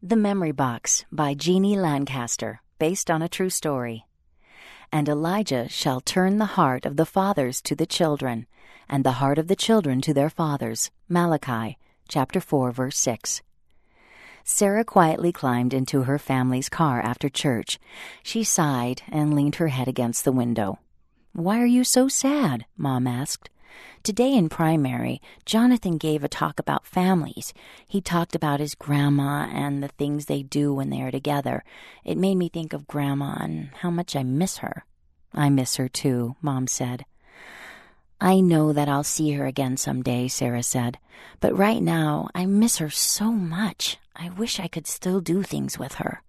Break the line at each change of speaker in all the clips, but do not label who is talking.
The Memory Box by Jeannie Lancaster, based on a true story. And Elijah shall turn the heart of the fathers to the children, and the heart of the children to their fathers. Malachi, chapter 4, verse 6. Sarah quietly climbed into her family's car after church. She sighed and leaned her head against the window. "Why are you so sad?" Mom asked. "Today in primary, Jonathan gave a talk about families. He talked about his grandma and the things they do when they are together. It made me think of Grandma and how much I miss her." "I miss her too," Mom said. "I know that I'll see her again someday," Sarah said. "But right now, I miss her so much. I wish I could still do things with her."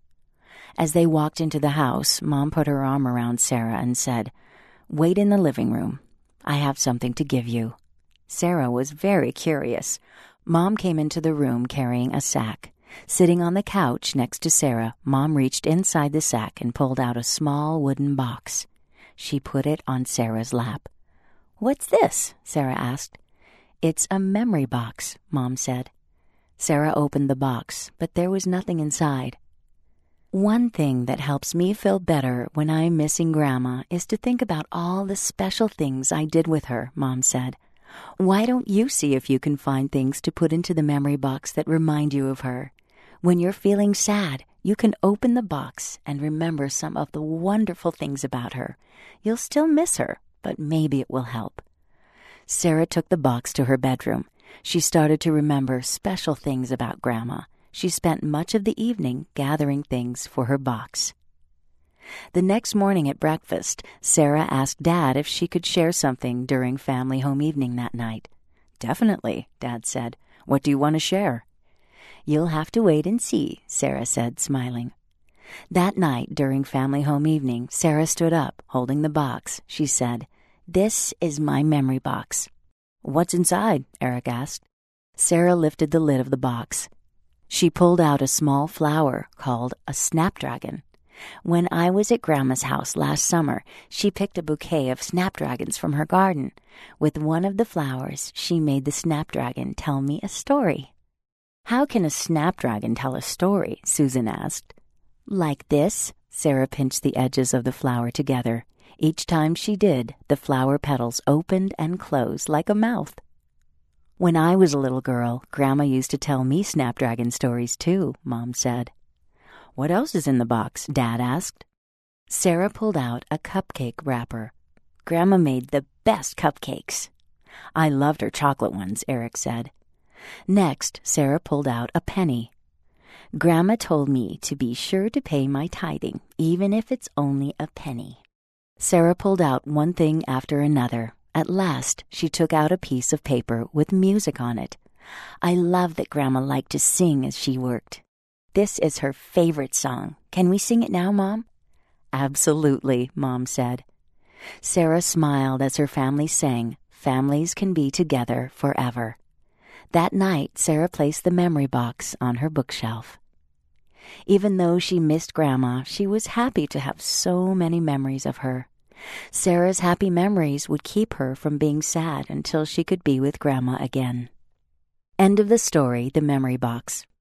As they walked into the house, Mom put her arm around Sarah and said, "Wait in the living room. I have something to give you." Sarah was very curious. Mom came into the room carrying a sack. Sitting on the couch next to Sarah, Mom reached inside the sack and pulled out a small wooden box. She put it on Sarah's lap. "What's this?" Sarah asked. "It's a memory box," Mom said. Sarah opened the box, but there was nothing inside. "One thing that helps me feel better when I'm missing Grandma is to think about all the special things I did with her," Mom said. "Why don't you see if you can find things to put into the memory box that remind you of her? When you're feeling sad, you can open the box and remember some of the wonderful things about her. You'll still miss her, but maybe it will help." Sarah took the box to her bedroom. She started to remember special things about Grandma. She spent much of the evening gathering things for her box. The next morning at breakfast, Sarah asked Dad if she could share something during family home evening that night. "Definitely," Dad said. "What do you want to share?" "You'll have to wait and see," Sarah said, smiling. That night, during family home evening, Sarah stood up, holding the box. She said, "This is my memory box." "What's inside?" Eric asked. Sarah lifted the lid of the box. She pulled out a small flower called a snapdragon. "When I was at Grandma's house last summer, she picked a bouquet of snapdragons from her garden. With one of the flowers, she made the snapdragon tell me a story." "How can a snapdragon tell a story?" Susan asked. "Like this." Sarah pinched the edges of the flower together. Each time she did, the flower petals opened and closed like a mouth. "When I was a little girl, Grandma used to tell me snapdragon stories too," Mom said. "What else is in the box?" Dad asked. Sarah pulled out a cupcake wrapper. "Grandma made the best cupcakes." "I loved her chocolate ones," Eric said. Next, Sarah pulled out a penny. "Grandma told me to be sure to pay my tithing, even if it's only a penny." Sarah pulled out one thing after another. At last, she took out a piece of paper with music on it. "I love that Grandma liked to sing as she worked. This is her favorite song. Can we sing it now, Mom?" "Absolutely," Mom said. Sarah smiled as her family sang, "Families Can Be Together Forever." That night, Sarah placed the memory box on her bookshelf. Even though she missed Grandma, she was happy to have so many memories of her. Sarah's happy memories would keep her from being sad until she could be with Grandma again. End of the story, The Memory Box,